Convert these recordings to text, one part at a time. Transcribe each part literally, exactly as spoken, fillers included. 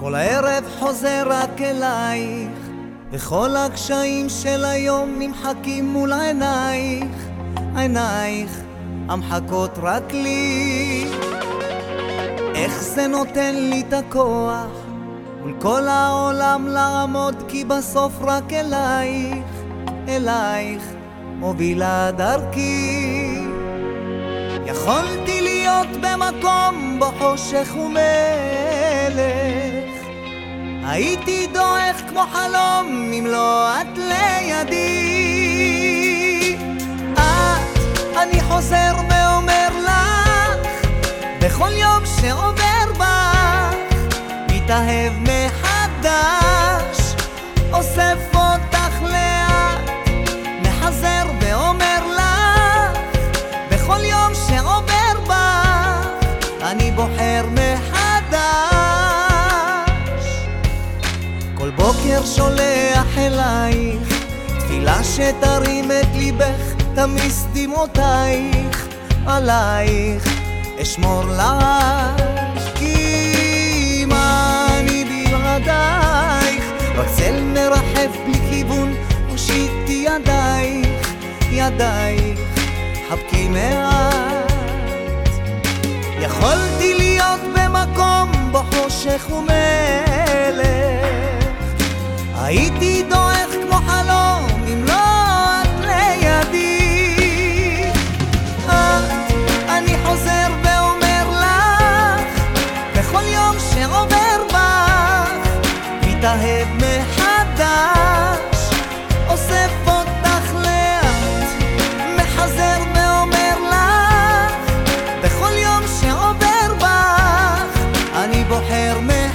כל הערב חוזר רק אלייך, וכל הקשיים של היום נמחקים מול עינייך, עינייך המחכות רק לי. איך זה נותן לי את הכוח מול כל העולם לעמוד, כי בסוף רק אלייך, אלייך מובילה דרכי. יכולתי להיות במקום בו חושך ומלך, הייתי דועך כמו חלום אם לא את לידי. את, אני חוזר ואומר לך, בכל יום שעובר בך מתאהב מחדש, אוסף אותך לאט, מחזר ואומר לך, בכל יום שעובר בך אני בוחר מחדש. כל בוקר שולח אלייך תפילה שתרים את ליבך, תמיס דמעותייך עלייך אשמור לך, כי מה אני בלעדייך, רק צל מרחף בלי כיוון, הושיטי ידייך, ידייך חבקי מעט. יכולתי להיות במקום בו חושך ומלך, הייתי דועך כמו חלום אם לא את לידי. את, אני חוזר ואומר לך, בכל יום שעובר בך מתאהב מחדש, אוסף אותך לאט, מחזר ואומר לך, בכל יום שעובר בך אני בוחר מחדש.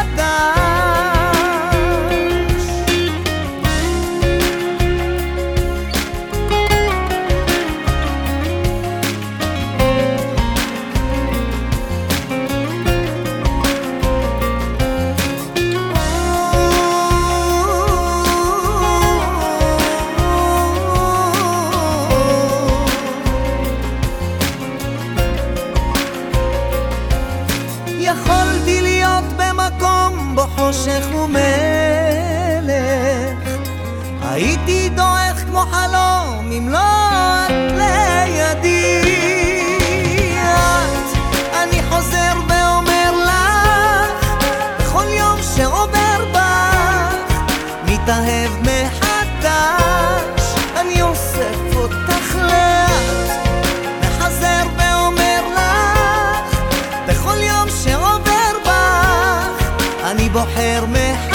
יכולתי להיות במקום בו חושך ומלך, הייתי דועך כמו חלום אם לא את לידי. את, אני חוזר ואומר לך, בכל יום שעובר בך מתאהב מחדש, אני אוסף אותך לאט, מחזר ואומר לך, בכל יום שעובר בך אני בוחר מחדש.